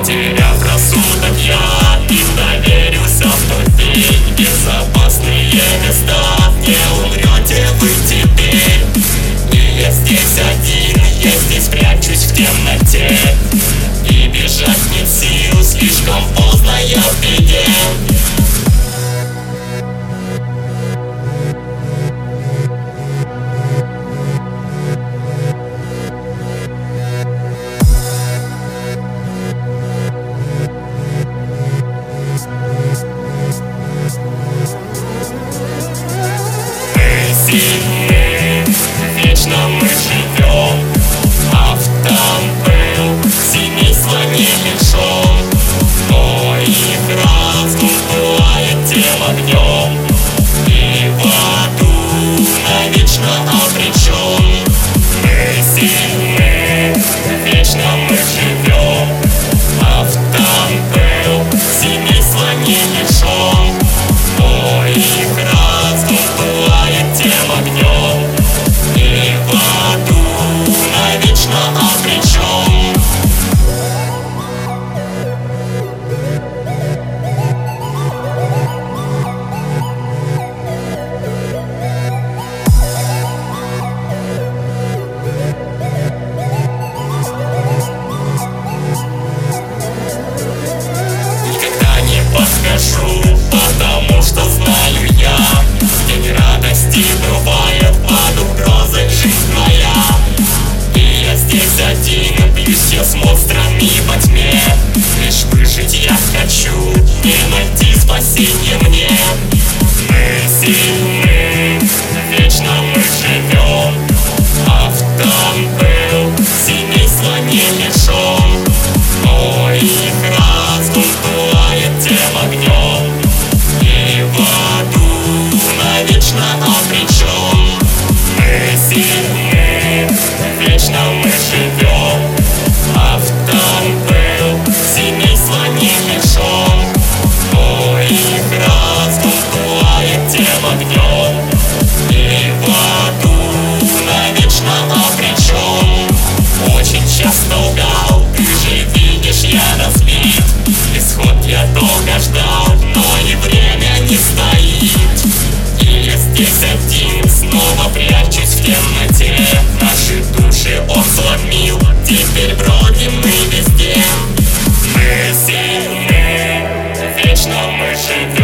Потеряв рассудок я и доверился в тот день. Безопасные места, где умрете вы теперь. И я здесь один, я здесь прячусь в темноте. И бежать нет сил, слишком поздно я в беде. Вечно мы живем, а в том был синий слоне мешом. Но их разум пылает тем огнем, и в аду навечно обречен. Мы сильны, вечно мы живем, а в том был синий слоне мешом. Но их разум пылает тем огнем, и в аду навечно обречен. Никогда не подскажу, потому что знаю я, день радости бывает под угрозой жизнь моя. И я здесь один, бьюсь я с монстрами во тьме. Лишь выжить я хочу и найти спасение мне. Мы сильны, вечно мы живем, а в том был синий слоне мешом. Но их разум пылает тем огнем, и в аду навечно обречен. Мы сильны, вечно мы живем, а в том был синий слоне мешом. Но их разум пылает тем огнем, и в аду навечно обречен. Очень часто лгал, ты же видишь, я разбит. Исход я долго ждал, но и время не стоит. И я здесь один, снова прячусь в темноте. Наши души он сломил, теперь бродим мы везде. Мы сильны, вечно мы живем.